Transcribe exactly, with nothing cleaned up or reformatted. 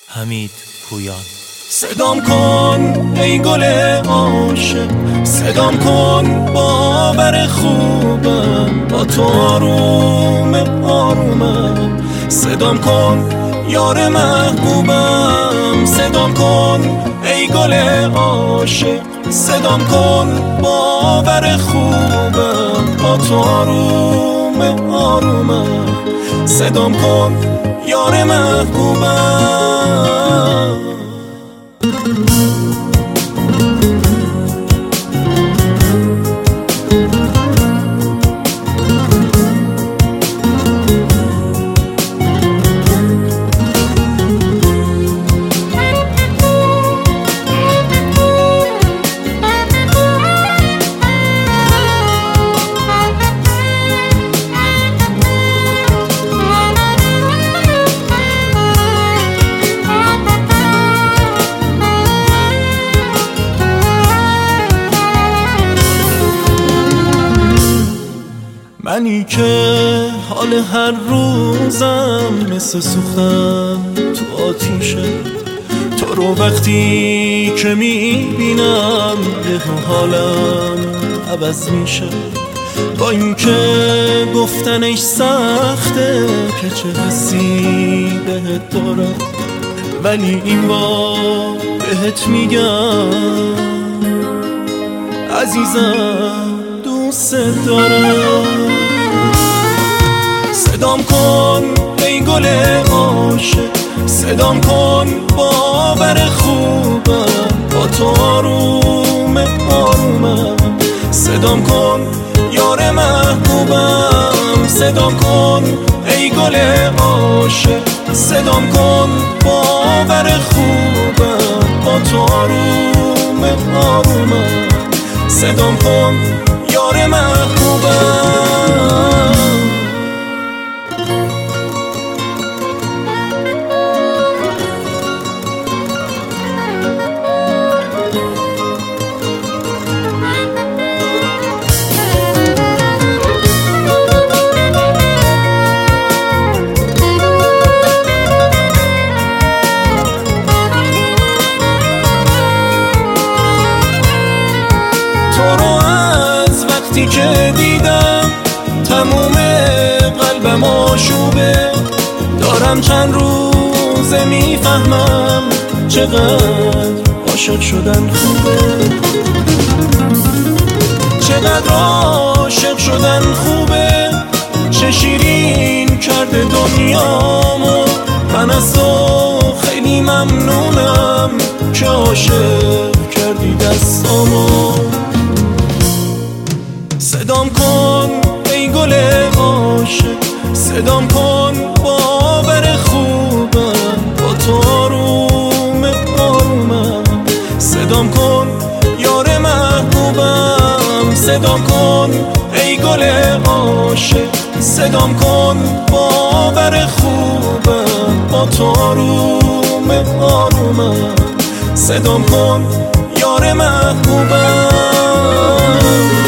حمید پویان. صدام کن ای گل عاشق، صدام کن باور خوبم، با تو آروم آرومم. صدام کن یار محبوبم، صدام کن ای گل عاشق، صدام کن باور خوبم، با تو آروم آرومم. صدام کن یار محبوبم. منی که حال هر روزم مثل سوختن تو آتیشه، تو رو وقتی که میبینم یه حالم عوض میشه. با این که گفتنش سخته که چه حسی بهت دارم، ولی این بار بهت میگم عزیزم دوست دارم. صدام کن ای گل عاشق، صدام کن باور خوبم، با تو آروم آرومم. صدام کن یار محبوبم، صدام کن ای گل عاشق، صدام کن باور خوبم، با تو آروم آرومم. صدام کن یار محبوبم. تو رو از وقتی که دیدم تموم قلبم آشوبه، دارم چند روزه میفهمم چقدر عاشق شدن خوبه، چقدر عاشق شدن خوبه. چه شیرین کرده دنیامو، من از تو خیلی ممنونم که عاشق کردی دستامو. صدام کن ای گل عاشق، صدام کن باور خوبم، با تو آروم آرومم. صدام کن یار محبوبم، صدام کن ای گل عاشق، صدام کن باور خوبم، با تو آروم آرومم. صدام کن یار محبوبم.